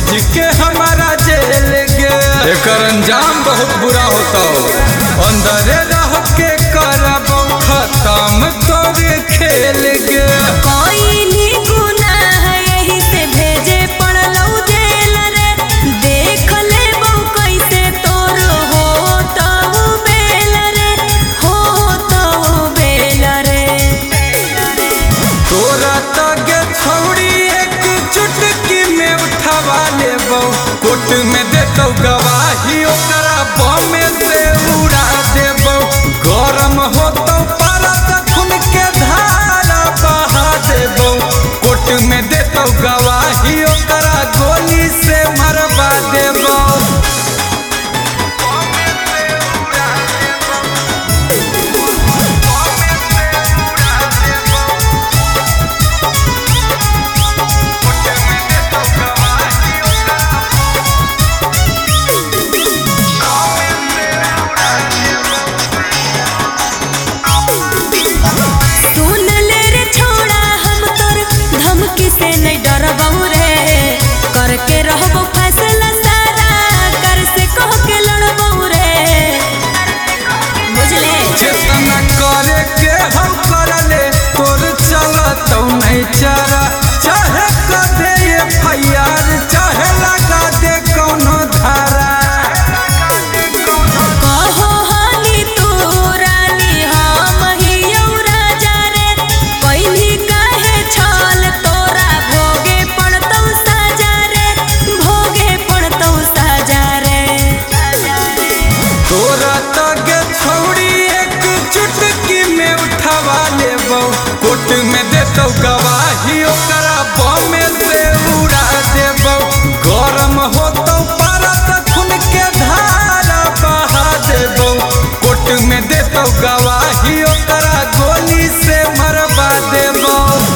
भेज के हमारा जेल गे। एकर अंजाम बहुत बुरा होता, अंदर रह के करब खत्म तोरे खेल गे। कोई नी गुनाह यही से भेजे पड़लौ जेल रे। देख ले बहु कैसे तोर हो तो बेल रे, हो तो बेल रे। तोरा तगे छौड़ी एक चुटकी में उठवा लेबौ, कोर्ट में देतौ गवाही ओकरा बम से उड़ा देबौ। गरम होतौ परत खून के धारा बहा देबौ, कोर्ट में देतौ गवाही ओकरा गोली से मरवा देबौ। सुन ले रे छोड़ा हम तोर धमकी से नहीं डरबौ रे। करके रहबो फैसला सारा, कर से कह के लड़बौ रे। बुझले चेतना करे के हम करले तोर चलतौ नहीं चारा। चाहे कदे FIR चाहे लगा दे कौनो धारा। कहो हानि तू रानी हम हियौ राजा रे। पहिली काहे छल तोरा भोगे पड़तौ साजा रे, भोगे पड़तौ साजा रे। तोरा तगे छौड़ी एक चुटकी में उठवा लेबौ, कोर्ट में देतौ गवाही ओकरा बम से उड़ा देबौ। गरम होतौ परत खून के धारा बहा देबौ, कोर्ट में देतौ गवाही ओकरा गोली से मरवा देबौ।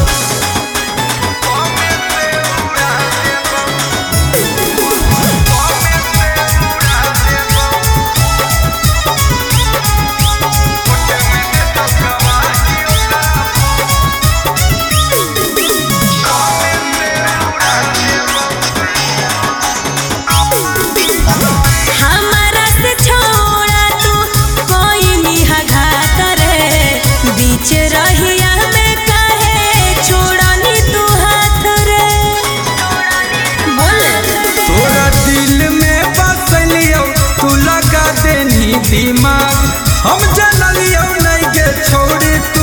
हमारा से छोड़ा तू कोई निहा घात रे। बीच रहिया में काहे छोड़नी तू हाथ रे। बोल तोरा दिल में बसलियो तू लगा देनी दिमाग, हम जनलियो नहीं गे छोड़ी तू